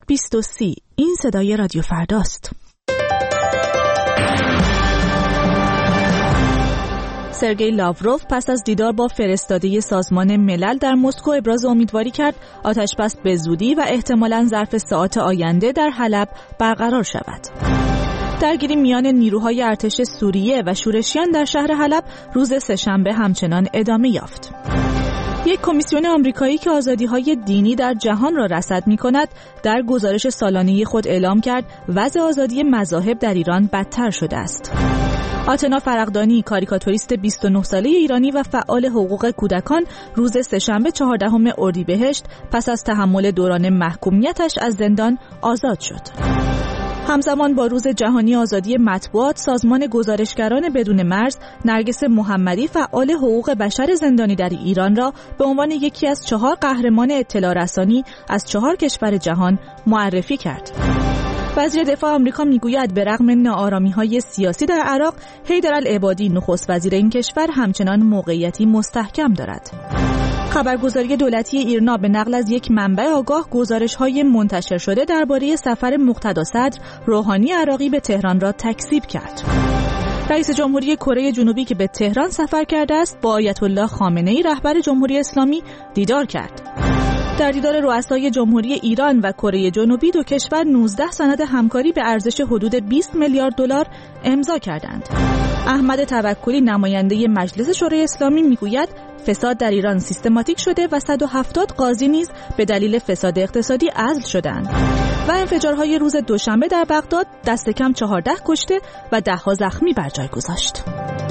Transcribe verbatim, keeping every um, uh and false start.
بیست و سی. این صدای رادیو فرداست. سرگئی لاوروف پس از دیدار با فرستاده سازمان ملل در مسکو ابراز امیدواری کرد آتشبس به زودی و احتمالاً ظرف ساعات آینده در حلب برقرار شود. درگیری میان نیروهای ارتش سوریه و شورشیان در شهر حلب روز سه‌شنبه همچنان ادامه یافت. یک کمیسیون آمریکایی که آزادی‌های دینی در جهان را رصد می‌کند، در گزارش سالانه خود اعلام کرد وضع آزادی مذاهب در ایران بدتر شده است. آتنا فرقدانی، کاریکاتوریست بیست و نه ساله ایرانی و فعال حقوق کودکان، روز سه‌شنبه چهاردهم اردیبهشت پس از تحمل دوران محکومیتش از زندان آزاد شد. همزمان با روز جهانی آزادی مطبوعات، سازمان گزارشگران بدون مرز نرگس محمدی، فعال حقوق بشر زندانی در ایران را به عنوان یکی از چهار قهرمان اطلاع رسانی از چهار کشور جهان معرفی کرد. وزیر دفاع آمریکا میگوید به رغم ناآرامی‌های سیاسی در عراق، حیدرالعبادی نخست وزیر این کشور همچنان موقعیتی مستحکم دارد. خبرگزاری دولتی ایرنا به نقل از یک منبع آگاه گزارش‌های منتشر شده درباره سفر مقتدا صدر روحانی عراقی به تهران را تکذیب کرد. رئیس جمهوری کره جنوبی که به تهران سفر کرده است، با آیت الله خامنه‌ای رهبر جمهوری اسلامی دیدار کرد. در دیدار رؤسای جمهوری ایران و کره جنوبی، دو کشور نوزده سند همکاری به ارزش حدود بیست میلیارد دلار امضا کردند. احمد توکلی، نماینده مجلس شورای اسلامی، میگوید فساد در ایران سیستماتیک شده و صد و هفتاد قاضی نیز به دلیل فساد اقتصادی عزل شدند. و انفجارهای روز دوشنبه در بغداد دست کم چهارده کشته و ده ها زخمی بر جای گذاشت.